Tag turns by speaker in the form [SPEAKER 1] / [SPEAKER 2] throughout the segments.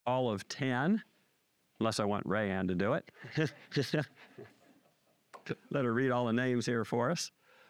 [SPEAKER 1] all of 10, unless I want Rayanne to do it. Let her read all the names here for us.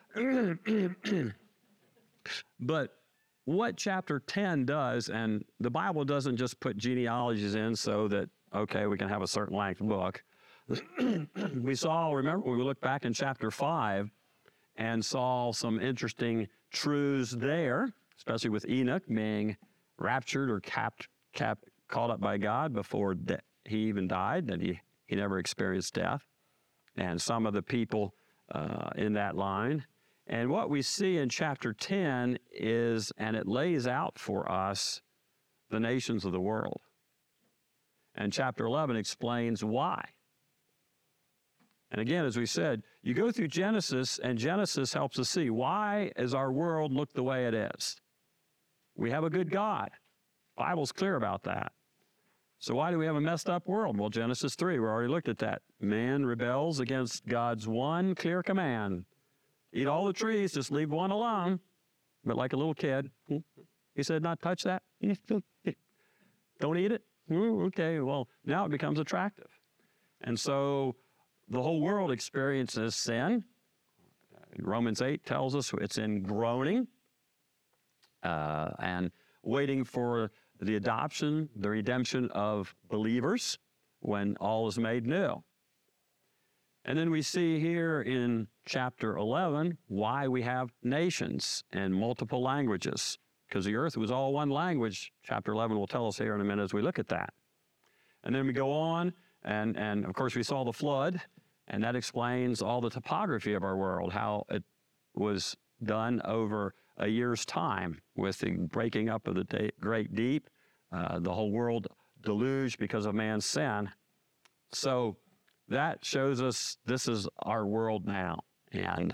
[SPEAKER 1] But what chapter 10 does, and the Bible doesn't just put genealogies in so that, okay, we can have a certain length book. Remember, we looked back in chapter 5 and saw some interesting truths there, especially with Enoch being raptured or caught up by God before he even died, that he never experienced death, and some of the people in that line. And what we see in chapter 10 is, and it lays out for us, the nations of the world. And chapter 11 explains why. And again, as we said, you go through Genesis, and Genesis helps us see, why does our world look the way it is? We have a good God. The Bible's clear about that. So why do we have a messed up world? Well, Genesis 3, we already looked at that. Man rebels against God's one clear command. Eat all the trees, just leave one alone. But like a little kid, he said, not touch that. Don't eat it. Okay, well, now it becomes attractive. And so the whole world experiences sin. Romans 8 tells us it's in groaning and waiting for the adoption, the redemption of believers when all is made new. And then we see here in chapter 11 why we have nations and multiple languages, because the earth was all one language. Chapter 11 will tell us here in a minute as we look at that. And then we go on, and of course we saw the flood, and that explains all the topography of our world, how it was done over a year's time with the breaking up of the great deep, the whole world deluged because of man's sin. So that shows us this is our world now, and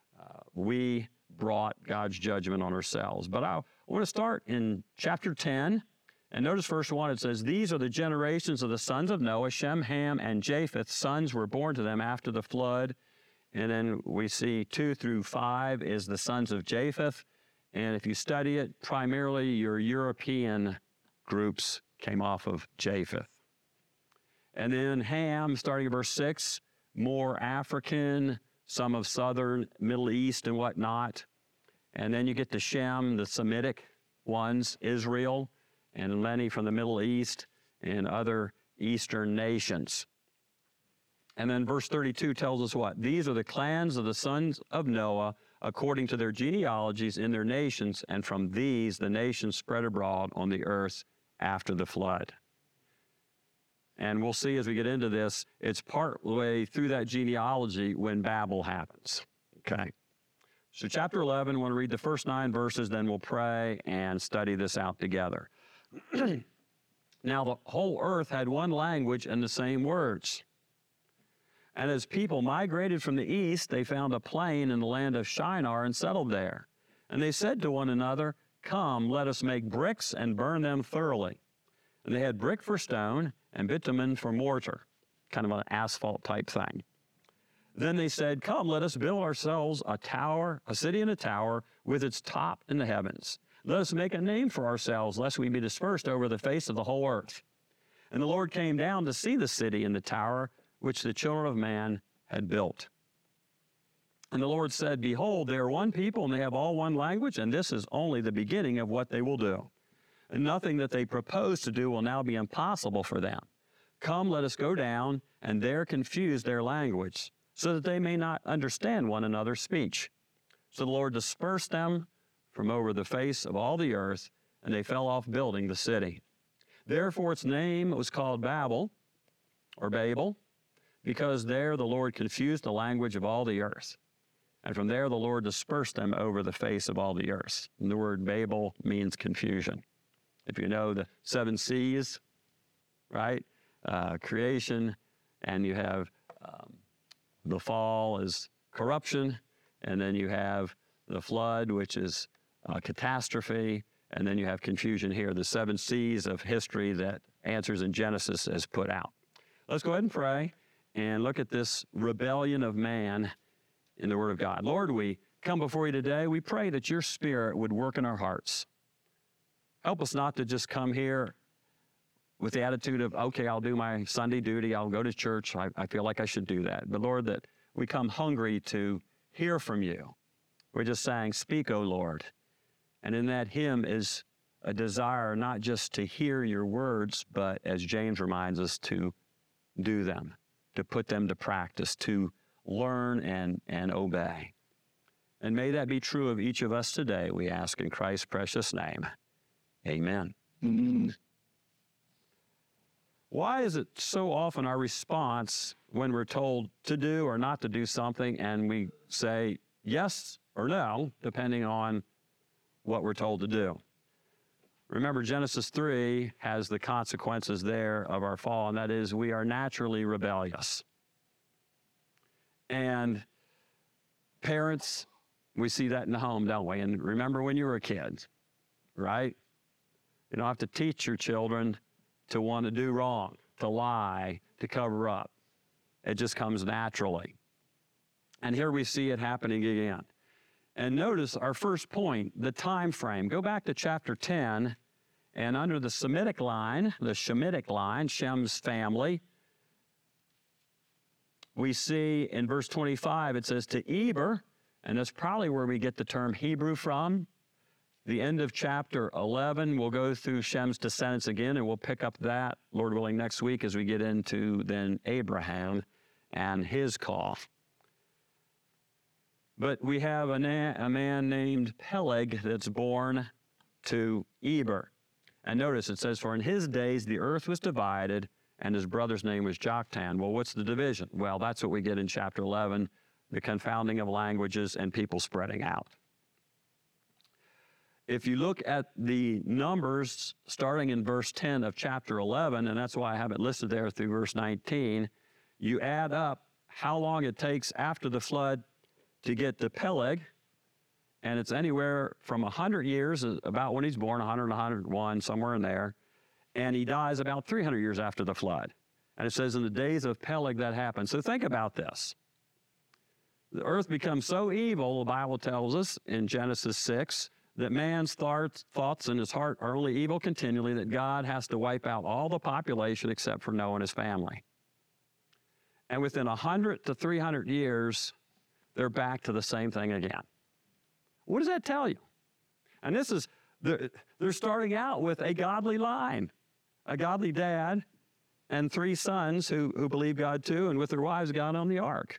[SPEAKER 1] we brought God's judgment on ourselves. But I want to start in chapter 10, and notice verse 1, it says, these are the generations of the sons of Noah, Shem, Ham, and Japheth. Sons were born to them after the flood. And then we see 2 through 5 is the sons of Japheth. And if you study it, primarily your European groups came off of Japheth. And then Ham, starting at verse 6, more African, some of southern Middle East and whatnot. And then you get to Shem, the Semitic ones, Israel, and Lenny from the Middle East and other eastern nations. And then verse 32 tells us what? These are the clans of the sons of Noah according to their genealogies in their nations, and from these the nations spread abroad on the earth after the flood. And we'll see as we get into this, it's part way through that genealogy when Babel happens. Okay. So chapter 11, I want to read the first 9 verses, then we'll pray and study this out together. Now the whole earth had one language and the same words. And as people migrated from the east, they found a plain in the land of Shinar and settled there. And they said to one another, come, let us make bricks and burn them thoroughly. And they had brick for stone and bitumen for mortar, kind of an asphalt type thing. Then they said, come, let us build ourselves a tower, a city and a tower with its top in the heavens. Let us make a name for ourselves, lest we be dispersed over the face of the whole earth. And the Lord came down to see the city and the tower which the children of man had built. And the Lord said, behold, they are one people, and they have all one language, and this is only the beginning of what they will do. And nothing that they propose to do will now be impossible for them. Come, let us go down, and there confuse their language, so that they may not understand one another's speech. So the Lord dispersed them from over the face of all the earth, and they fell off building the city. Therefore its name was called Babel, or Babel, because there the Lord confused the language of all the earth. And from there the Lord dispersed them over the face of all the earth. And the word Babel means confusion. If you know the 7 seas, right? Creation, and you have the fall is corruption, and then you have the flood, which is catastrophe, and then you have confusion here, the 7 seas of history that Answers in Genesis has put out. Let's go ahead and pray and look at this rebellion of man in the Word of God. Lord, we come before you today. We pray that your Spirit would work in our hearts. Help us not to just come here with the attitude of, okay, I'll do my Sunday duty. I'll go to church. I feel like I should do that. But Lord, that we come hungry to hear from you. We're just saying, speak, O Lord. And in that hymn is a desire not just to hear your words, but as James reminds us, to do them, to put them to practice, to learn and obey. And may that be true of each of us today, we ask in Christ's precious name. Amen. Mm-hmm. Why is it so often our response when we're told to do or not to do something, and we say yes or no, depending on what we're told to do? Remember, Genesis 3 has the consequences there of our fall, and that is we are naturally rebellious. And parents, we see that in the home, don't we? And remember when you were a kid, right? You don't have to teach your children to want to do wrong, to lie, to cover up. It just comes naturally. And here we see it happening again. And notice our first point, the time frame. Go back to chapter 10, and under the Shemitic line, Shem's family, we see in verse 25, it says to Eber, and that's probably where we get the term Hebrew from. The end of chapter 11, we'll go through Shem's descendants again, and we'll pick up that, Lord willing, next week as we get into then Abraham and his call. But we have a man named Peleg that's born to Eber. And notice it says, for in his days the earth was divided, and his brother's name was Joktan. Well, what's the division? Well, that's what we get in chapter 11, the confounding of languages and people spreading out. If you look at the numbers starting in verse 10 of chapter 11, and that's why I have it listed there through verse 19, you add up how long it takes after the flood to get to Peleg, and it's anywhere from 100 years, about when he's born, 100 and 101, somewhere in there, and he dies about 300 years after the flood. And it says in the days of Peleg that happened. So think about this. The earth becomes so evil, the Bible tells us in Genesis 6, that man's thoughts in his heart are only evil continually, that God has to wipe out all the population except for Noah and his family. And within 100 to 300 years, they're back to the same thing again. What does that tell you? And this is, they're starting out with a godly line, a godly dad, and 3 sons who believe God too, and with their wives got on the ark.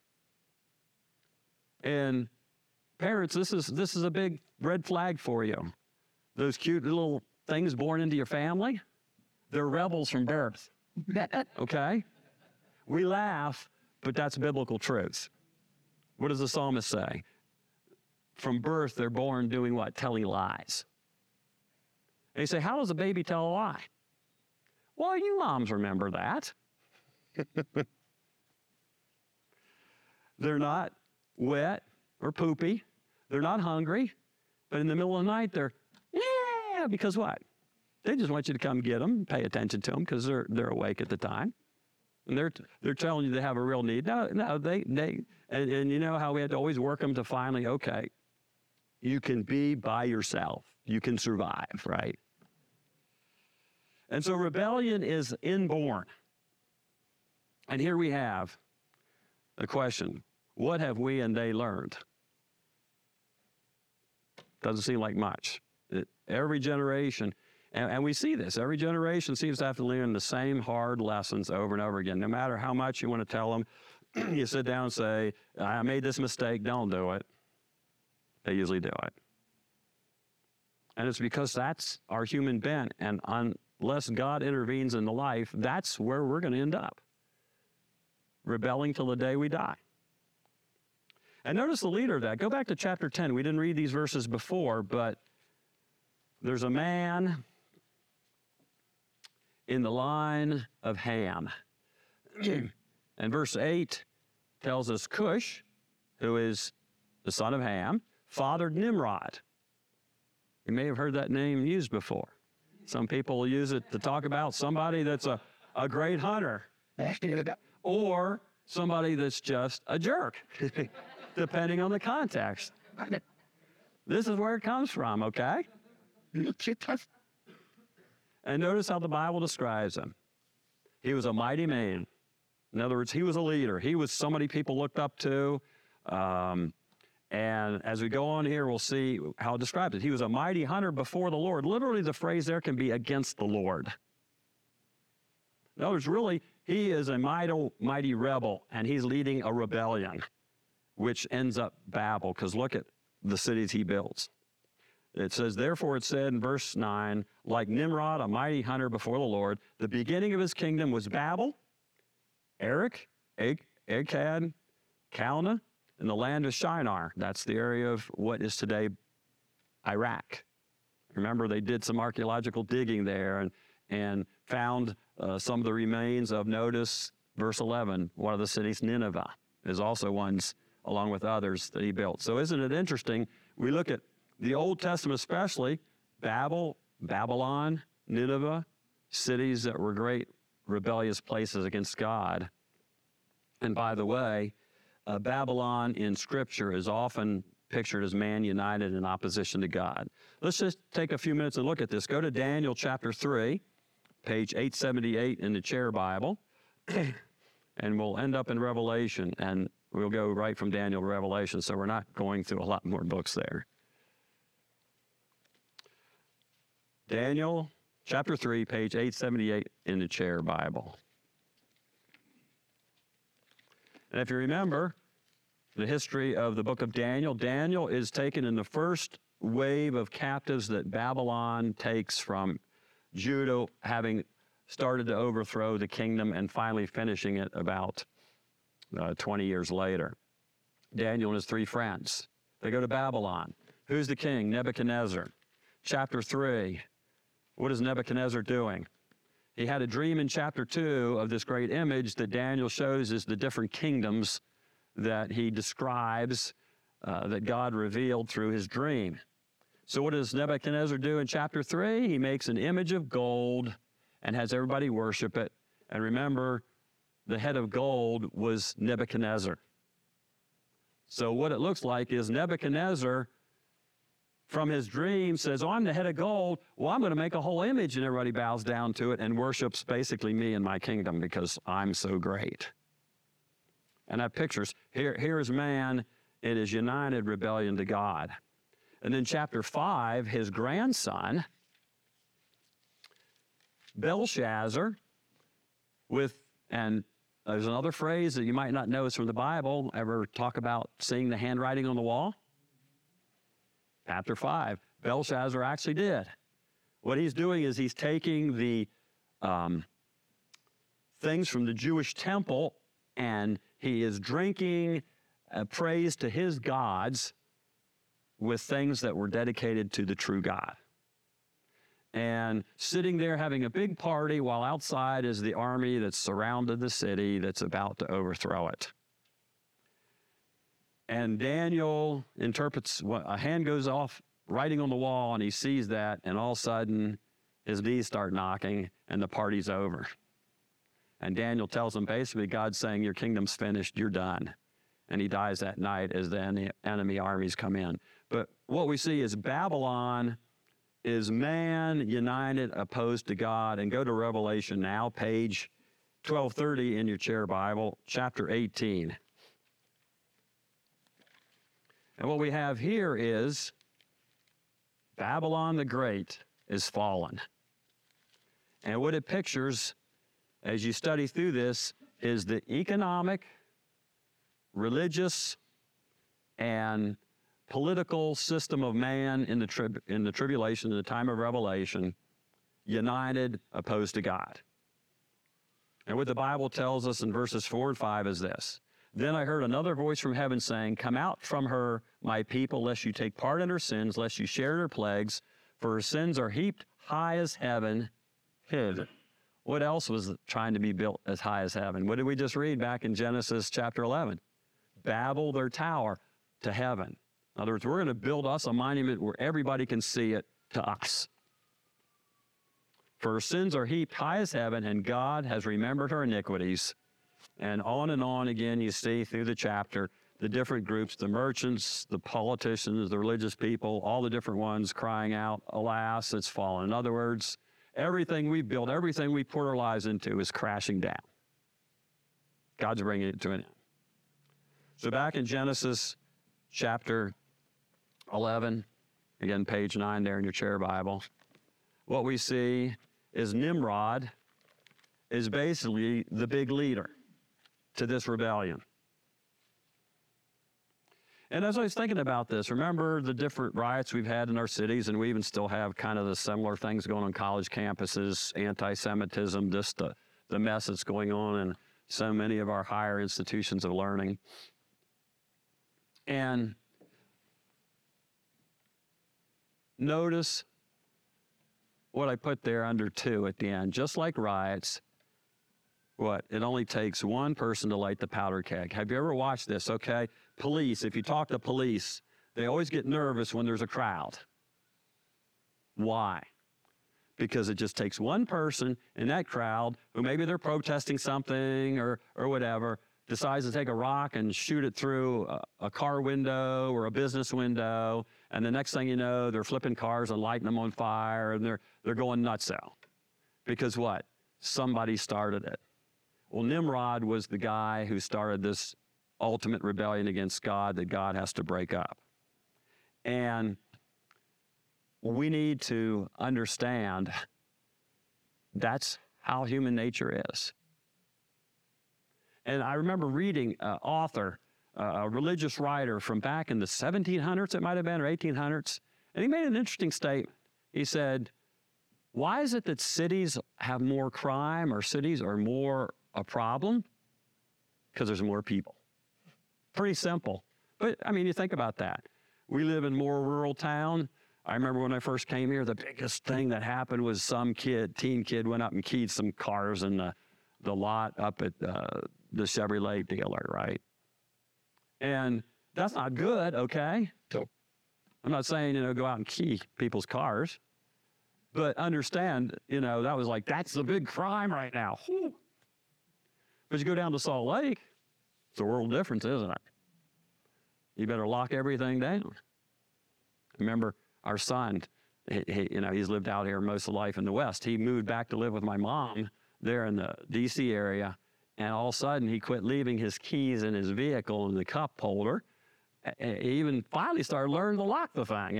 [SPEAKER 1] And parents, this is a big red flag for you. Those cute little things born into your family, they're rebels from birth. Okay? We laugh, but that's biblical truth. What does the psalmist say? From birth, they're born doing what? Telling lies. And you say, how does a baby tell a lie? Well, you moms remember that. They're not wet or poopy. They're not hungry. But in the middle of the night, they're, yeah, because what? They just want you to come get them, pay attention to them because they're awake at the time. And they're telling you they have a real need. No, they and you know how we had to always work them to finally, okay, you can be by yourself. You can survive, right? And so rebellion is inborn. And here we have a question. What have we and they learned? Doesn't seem like much. Every generation, and we see this, every generation seems to have to learn the same hard lessons over and over again. No matter how much you want to tell them, you sit down and say, I made this mistake, don't do it. They usually do it. And it's because that's our human bent, and unless God intervenes in the life, that's where we're going to end up. Rebelling till the day we die. And notice the leader of that. Go back to chapter 10. We didn't read these verses before, but there's a man in the line of Ham. And verse 8 tells us Cush, who is the son of Ham, fathered Nimrod. You may have heard that name used before. Some people will use it to talk about somebody that's a great hunter, or somebody that's just a jerk, depending on the context. This is where it comes from, okay? And notice how the Bible describes him. He was a mighty man. In other words, he was a leader. He was somebody people looked up to. And as we go on here, we'll see how it describes it. He was a mighty hunter before the Lord. Literally, the phrase there can be against the Lord. In other words, really, he is a mighty rebel, and he's leading a rebellion, which ends up Babel, because look at the cities he builds. It says, therefore it said in verse 9, like Nimrod, a mighty hunter before the Lord, the beginning of his kingdom was Babel, Erech, Akkad, Calneh, in the land of Shinar. That's the area of what is today Iraq. Remember, they did some archaeological digging there and found some of the remains of, notice, verse 11, one of the cities, Nineveh, is also ones, along with others, that he built. So isn't it interesting? We look at the Old Testament especially, Babylon, Nineveh, cities that were great rebellious places against God. And by the way, Babylon in Scripture is often pictured as man united in opposition to God. Let's just take a few minutes and look at this. Go to Daniel chapter 3, page 878 in the Chair Bible, and we'll end up in Revelation, and we'll go right from Daniel to Revelation, so we're not going through a lot more books there. Daniel chapter 3, page 878 in the Chair Bible. And if you remember the history of the book of Daniel, Daniel is taken in the first wave of captives that Babylon takes from Judah, having started to overthrow the kingdom and finally finishing it about 20 years later. Daniel and his three friends, they go to Babylon. Who's the king? Nebuchadnezzar. Chapter 3, what is Nebuchadnezzar doing? He had a dream in chapter 2 of this great image that Daniel shows as the different kingdoms that he describes that God revealed through his dream. So what does Nebuchadnezzar do in chapter 3? He makes an image of gold and has everybody worship it. And remember, the head of gold was Nebuchadnezzar. So what it looks like is Nebuchadnezzar, from his dream, says, oh, I'm the head of gold. Well, I'm going to make a whole image, and everybody bows down to it and worships basically me and my kingdom because I'm so great. And that pictures, here is man in his united rebellion to God. And then chapter 5, his grandson, Belshazzar, and there's another phrase that you might not know is from the Bible. Ever talk about seeing the handwriting on the wall? Chapter 5, Belshazzar actually did. What he's doing is he's taking the things from the Jewish temple, and he is drinking praise to his gods with things that were dedicated to the true God. And sitting there having a big party while outside is the army that's surrounded the city that's about to overthrow it. And Daniel interprets, a hand goes off writing on the wall, and he sees that, and all of a sudden his knees start knocking and the party's over. And Daniel tells him basically, God's saying, your kingdom's finished, you're done. And he dies that night as the enemy armies come in. But what we see is Babylon is man united opposed to God. And go to Revelation now, page 1230 in your Chair Bible, chapter 18. And what we have here is Babylon the Great is fallen. And what it pictures, as you study through this, is the economic, religious, and political system of man in the tribulation, in the time of Revelation, united, opposed to God. And what the Bible tells us in verses 4 and 5 is this. Then I heard another voice from heaven saying, come out from her, my people, lest you take part in her sins, lest you share in her plagues, for her sins are heaped high as heaven. What else was trying to be built as high as heaven? What did we just read back in Genesis chapter 11? Babel, their tower, to heaven. In other words, we're going to build us a monument where everybody can see it to us. For her sins are heaped high as heaven, and God has remembered her iniquities. And on again, you see through the chapter, the different groups, the merchants, the politicians, the religious people, all the different ones crying out, alas, it's fallen. In other words, everything we've built, everything we poured our lives into is crashing down. God's bringing it to an end. So back in Genesis chapter 11, again, page 9 there in your chair Bible, what we see is Nimrod is basically the big leader to this rebellion. And as I was thinking about this, remember the different riots we've had in our cities, and we even still have kind of the similar things going on college campuses, anti-Semitism, just the mess that's going on in so many of our higher institutions of learning. And notice what I put there under 2 at the end. Just like riots, it only takes one person to light the powder keg. Have you ever watched this? Okay, police, if you talk to police, they always get nervous when there's a crowd. Why? Because it just takes one person in that crowd who maybe they're protesting something or whatever, decides to take a rock and shoot it through a car window or a business window, and the next thing you know, they're flipping cars and lighting them on fire, and they're going nutso. Because what? Somebody started it. Well, Nimrod was the guy who started this ultimate rebellion against God that God has to break up. And we need to understand that's how human nature is. And I remember reading an author, a religious writer from back in the 1700s, it might have been, or 1800s, and he made an interesting statement. He said, why is it that cities have more crime or cities are more a problem? Because there's more people. Pretty simple. But, I mean, you think about that. We live in more rural town. I remember when I first came here, the biggest thing that happened was some teen kid went up and keyed some cars in the lot up at the Chevrolet dealer, right? And that's not good, okay? I'm not saying, go out and key people's cars. But understand, that was like, that's the big crime right now. Whew. But you go down to Salt Lake, it's a world difference, isn't it? You better lock everything down. Remember, our son, he's lived out here most of life in the West. He moved back to live with my mom there in the D.C. area, and all of a sudden he quit leaving his keys in his vehicle in the cup holder. He even finally started learning to lock the thing,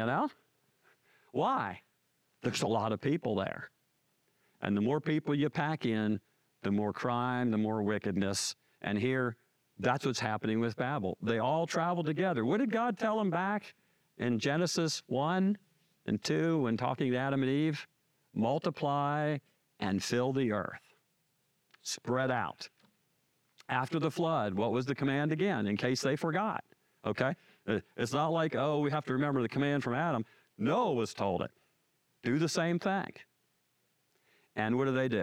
[SPEAKER 1] Why? There's a lot of people there. And the more people you pack in, the more crime, the more wickedness. And here, that's what's happening with Babel. They all travel together. What did God tell them back in Genesis 1 and 2 when talking to Adam and Eve? Multiply and fill the earth. Spread out. After the flood, what was the command again, in case they forgot? Okay? It's not like, we have to remember the command from Adam. Noah was told it. Do the same thing. And what do?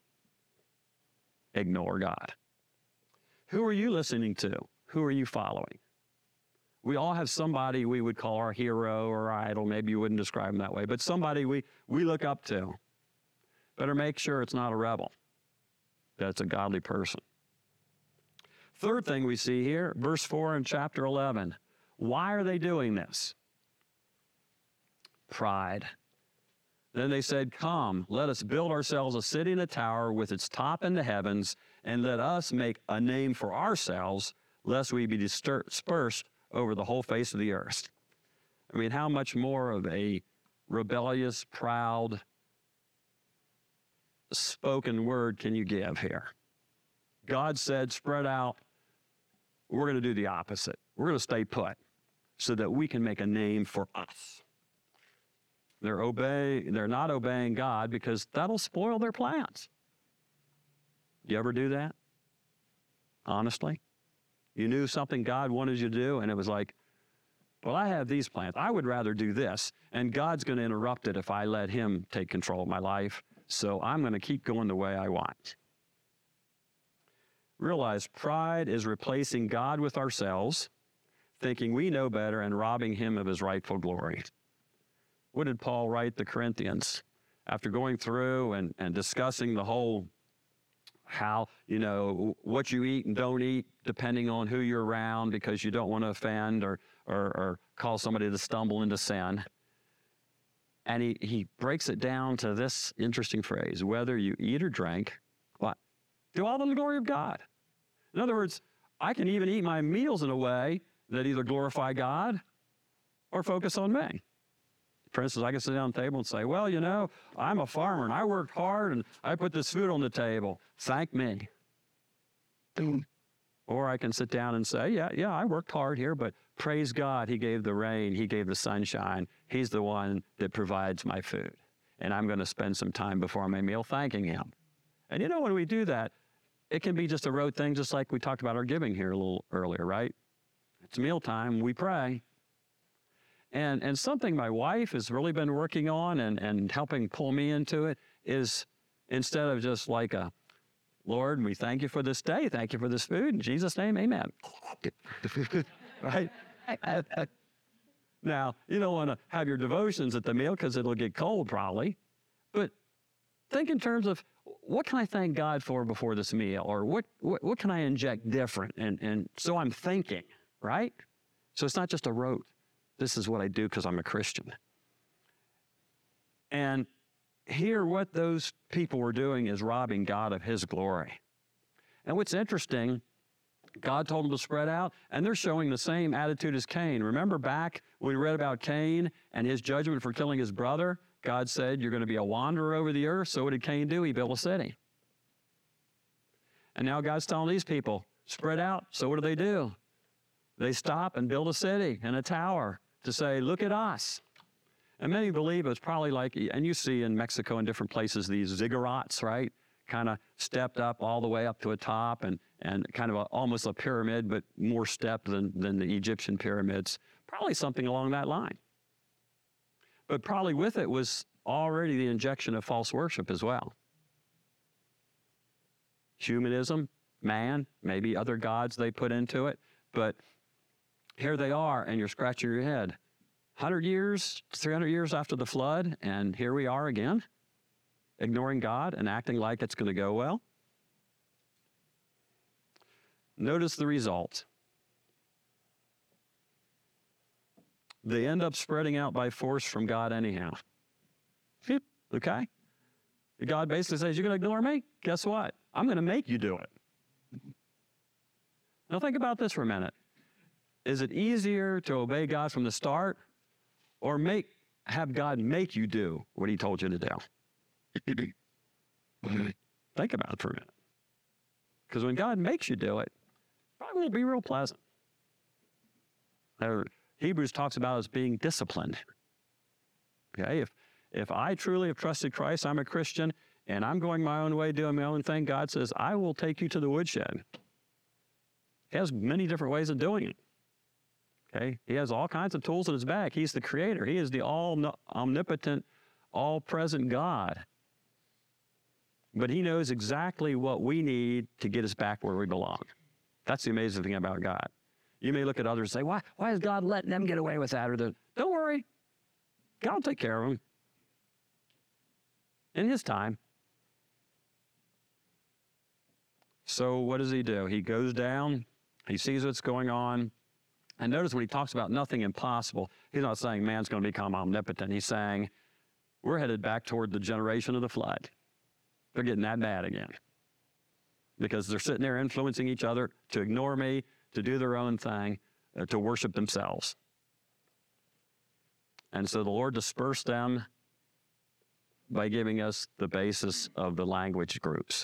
[SPEAKER 1] Ignore God. Who are you listening to? Who are you following? We all have somebody we would call our hero or our idol. Maybe you wouldn't describe them that way, but somebody we look up to. Better make sure it's not a rebel, that it's a godly person. Third thing we see here, verse 4 in chapter 11. Why are they doing this? Pride. Then they said, come, let us build ourselves a city and a tower with its top in the heavens, and let us make a name for ourselves, lest we be dispersed over the whole face of the earth. I mean, how much more of a rebellious, proud, spoken word can you give here? God said, spread out. We're going to do the opposite. We're going to stay put so that we can make a name for us. They're not obeying God because that'll spoil their plans. You ever do that? Honestly? You knew something God wanted you to do, and it was like, well, I have these plans. I would rather do this, and God's going to interrupt it if I let him take control of my life, so I'm going to keep going the way I want. Realize pride is replacing God with ourselves, thinking we know better and robbing him of his rightful glory. What did Paul write to Corinthians? After going through and discussing the whole how, what you eat and don't eat, depending on who you're around, because you don't want to offend or cause somebody to stumble into sin. And he breaks it down to this interesting phrase: whether you eat or drink, what? Do all to the glory of God. In other words, I can even eat my meals in a way that either glorify God or focus on me. For instance, I can sit down at the table and say, well, you know, I'm a farmer and I worked hard and I put this food on the table. Thank me. Or I can sit down and say, yeah, I worked hard here, but praise God, he gave the rain, he gave the sunshine. He's the one that provides my food. And I'm going to spend some time before my meal thanking him. And you know, when we do that, it can be just a rote thing, just like we talked about our giving here a little earlier, right? It's mealtime, we pray. And something my wife has really been working on and helping pull me into it is, instead of just like a, Lord, we thank you for this day, thank you for this food, in Jesus' name, amen. Right? Now, you don't want to have your devotions at the meal because it'll get cold probably, but think in terms of, what can I thank God for before this meal? Or what can I inject different? And so I'm thinking, right? So it's not just a rote. This is what I do because I'm a Christian. And here, what those people were doing is robbing God of his glory. And what's interesting, God told them to spread out, and they're showing the same attitude as Cain. Remember back when we read about Cain and his judgment for killing his brother? God said, you're going to be a wanderer over the earth. So what did Cain do? He built a city. And now God's telling these people, spread out. So what do? They stop and build a city and a tower to say, look at us. And many believe it's probably like, and you see in Mexico and different places, these ziggurats, right? Kind of stepped up all the way up to a top and kind of almost a pyramid, but more stepped than the Egyptian pyramids. Probably something along that line. But probably with it was already the injection of false worship as well. Humanism, man, maybe other gods they put into it, but here they are, and you're scratching your head. 100 years, 300 years after the flood, and here we are again, ignoring God and acting like it's going to go well. Notice the result. They end up spreading out by force from God anyhow. Okay? God basically says, you're going to ignore me? Guess what? I'm going to make you do it. Now think about this for a minute. Is it easier to obey God from the start or have God make you do what he told you to do? Think about it for a minute. Because when God makes you do it, it probably won't be real pleasant. Hebrews talks about us being disciplined. Okay, if I truly have trusted Christ, I'm a Christian, and I'm going my own way, doing my own thing, God says, I will take you to the woodshed. He has many different ways of doing it. Okay, he has all kinds of tools in his bag. He's the creator. He is the omnipotent, all-present God. But he knows exactly what we need to get us back where we belong. That's the amazing thing about God. You may look at others and say, why is God letting them get away with that? Don't worry. God will take care of them in his time. So what does he do? He goes down. He sees what's going on. And notice when he talks about nothing impossible, he's not saying man's going to become omnipotent. He's saying we're headed back toward the generation of the flood. They're getting that bad again because they're sitting there influencing each other to ignore me, to do their own thing, to worship themselves. And so the Lord dispersed them by giving us the basis of the language groups.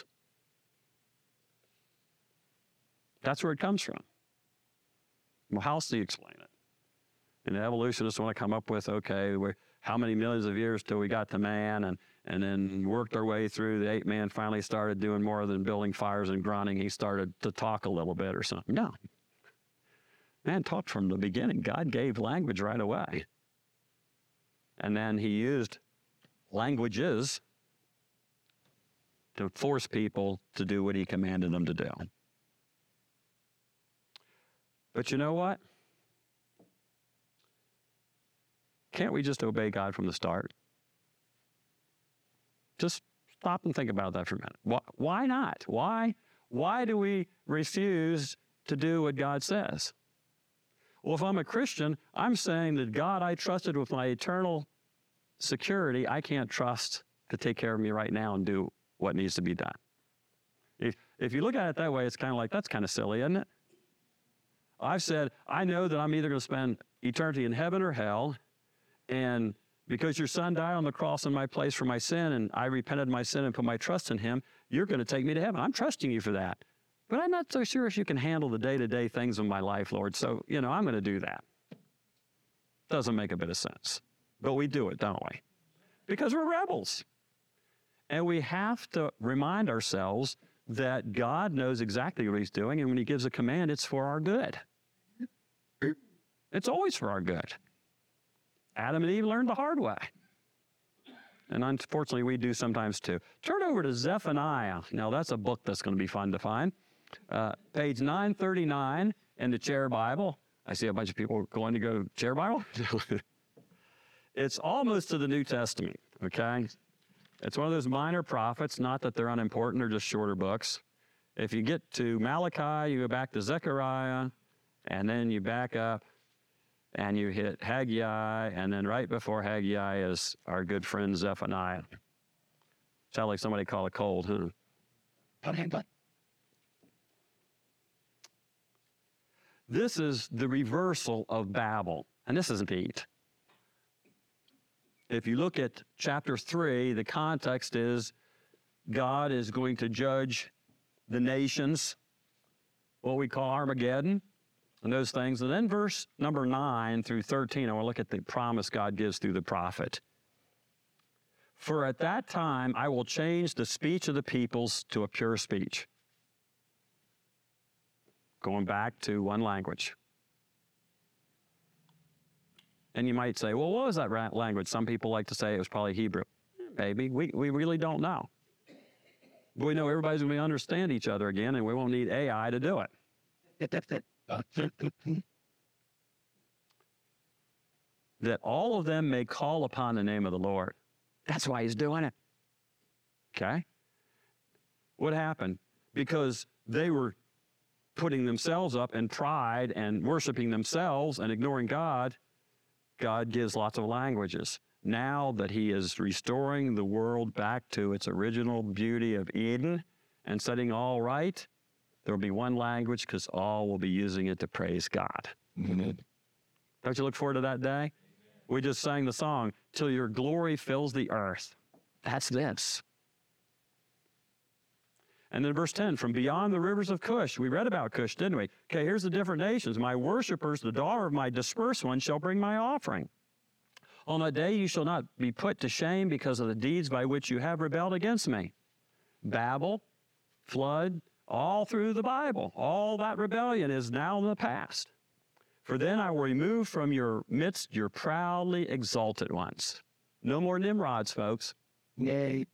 [SPEAKER 1] That's where it comes from. Well, how else do you explain it? And the evolutionists want to come up with, okay, how many millions of years till we got to man, and then worked our way through. The ape man finally started doing more than building fires and grunting. He started to talk a little bit or something. No. Man talked from the beginning. God gave language right away. And then he used languages to force people to do what he commanded them to do. But you know what? Can't we just obey God from the start? Just stop and think about that for a minute. Why not? Why do we refuse to do what God says? Well, if I'm a Christian, I'm saying that God I trusted with my eternal security I can't trust to take care of me right now and do what needs to be done. If you look at it that way, it's kind of like, that's kind of silly, isn't it? I've said, I know that I'm either going to spend eternity in heaven or hell, and because your son died on the cross in my place for my sin, and I repented my sin and put my trust in him, you're going to take me to heaven. I'm trusting you for that. But I'm not so sure if you can handle the day-to-day things of my life, Lord. So, I'm going to do that. Doesn't make a bit of sense. But we do it, don't we? Because we're rebels. And we have to remind ourselves that God knows exactly what he's doing, and when he gives a command, it's for our good. It's always for our good. Adam and Eve learned the hard way. And unfortunately, we do sometimes too. Turn over to Zephaniah. Now, that's a book that's going to be fun to find. Page 939 in the Chair Bible. I see a bunch of people going to go Chair Bible. It's almost to the New Testament, okay? It's one of those minor prophets, not that they're unimportant, they're just shorter books. If you get to Malachi, you go back to Zechariah, and then you back up, and you hit Haggai, and then right before Haggai is our good friend Zephaniah. Sound like somebody called a cold, huh? This is the reversal of Babel, and this isn't neat. If you look at chapter 3, the context is God is going to judge the nations, what we call Armageddon, and those things. And then verse number 9 through 13, I want to look at the promise God gives through the prophet. For at that time I will change the speech of the peoples to a pure speech. Going back to one language. And you might say, well, what was that language? Some people like to say it was probably Hebrew. Maybe. We really don't know. But we know everybody's going to understand each other again, and we won't need AI to do it. That all of them may call upon the name of the Lord. That's why he's doing it. Okay? What happened? Because they were putting themselves up in pride and worshiping themselves and ignoring God, God gives lots of languages. Now that he is restoring the world back to its original beauty of Eden and setting all right, there will be one language because all will be using it to praise God. Mm-hmm. Don't you look forward to that day? We just sang the song, till your glory fills the earth. That's this. And then verse 10, from beyond the rivers of Cush. We read about Cush, didn't we? Okay, here's the different nations. My worshipers, the daughter of my dispersed ones, shall bring my offering. On that day you shall not be put to shame because of the deeds by which you have rebelled against me. Babel, flood, all through the Bible. All that rebellion is now in the past. For then I will remove from your midst your proudly exalted ones. No more Nimrods, folks. Yay.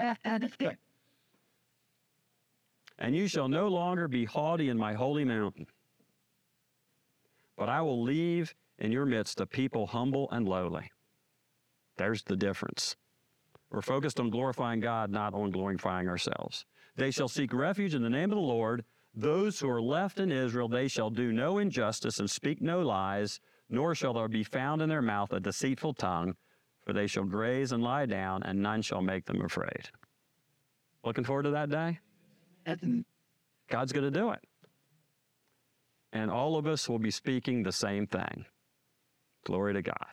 [SPEAKER 1] And you shall no longer be haughty in my holy mountain. But I will leave in your midst a people humble and lowly. There's the difference. We're focused on glorifying God, not on glorifying ourselves. They shall seek refuge in the name of the Lord. Those who are left in Israel, they shall do no injustice and speak no lies, nor shall there be found in their mouth a deceitful tongue, for they shall graze and lie down, and none shall make them afraid. Looking forward to that day? God's going to do it. And all of us will be speaking the same thing. Glory to God.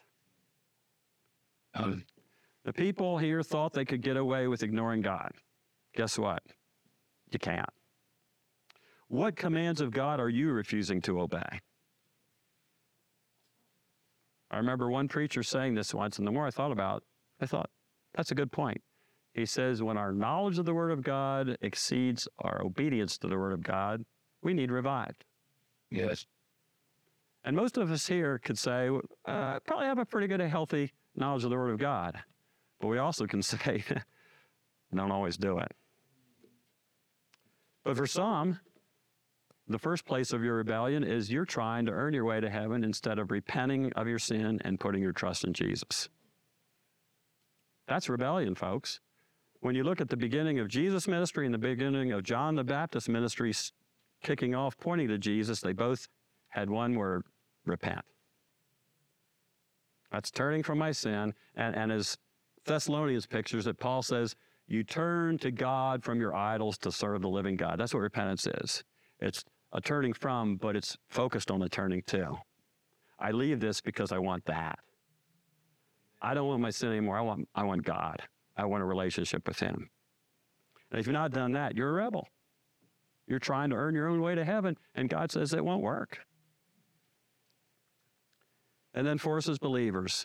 [SPEAKER 1] The people here thought they could get away with ignoring God. Guess what? You can't. What commands of God are you refusing to obey? I remember one preacher saying this once, and the more I thought about it, I thought, that's a good point. He says, when our knowledge of the Word of God exceeds our obedience to the Word of God, we need revived. Yes. And most of us here could say, probably have a pretty good, healthy knowledge of the Word of God. But we also can say, don't always do it. But for some, the first place of your rebellion is you're trying to earn your way to heaven instead of repenting of your sin and putting your trust in Jesus. That's rebellion, folks. When you look at the beginning of Jesus' ministry and the beginning of John the Baptist's ministry kicking off, pointing to Jesus, they both had one word, repent. That's turning from my sin. And as Thessalonians pictures it, Paul says, you turn to God from your idols to serve the living God. That's what repentance is. It's a turning from, but it's focused on the turning to. I leave this because I want that. I don't want my sin anymore. I want God. I want a relationship with him. And if you've not done that, you're a rebel. You're trying to earn your own way to heaven, and God says it won't work. And then for us as believers,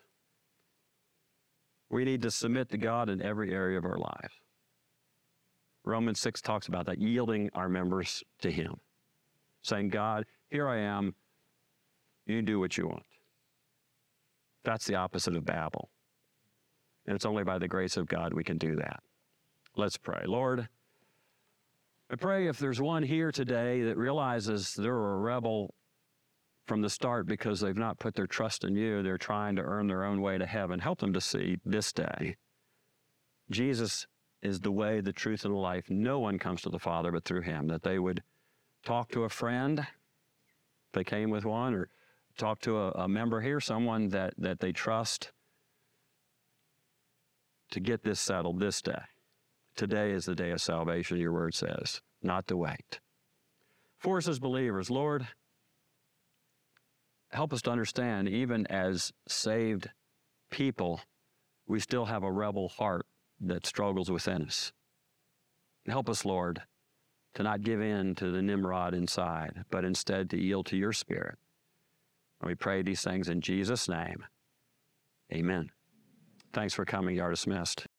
[SPEAKER 1] we need to submit to God in every area of our life. Romans 6 talks about that, yielding our members to him. Saying, God, here I am. You do what you want. That's the opposite of Babel. And it's only by the grace of God we can do that. Let's pray. Lord, I pray if there's one here today that realizes they're a rebel from the start because they've not put their trust in you, they're trying to earn their own way to heaven, help them to see this day. Jesus is the way, the truth, and the life. No one comes to the Father but through him, that they would talk to a friend, if they came with one, or talk to a member here, someone that they trust, to get this settled this day. Today is the day of salvation, your word says, not to wait. For us as believers, Lord, help us to understand, even as saved people, we still have a rebel heart that struggles within us. Help us, Lord, to not give in to the Nimrod inside, but instead to yield to your Spirit. And we pray these things in Jesus' name. Amen. Thanks for coming. You are dismissed.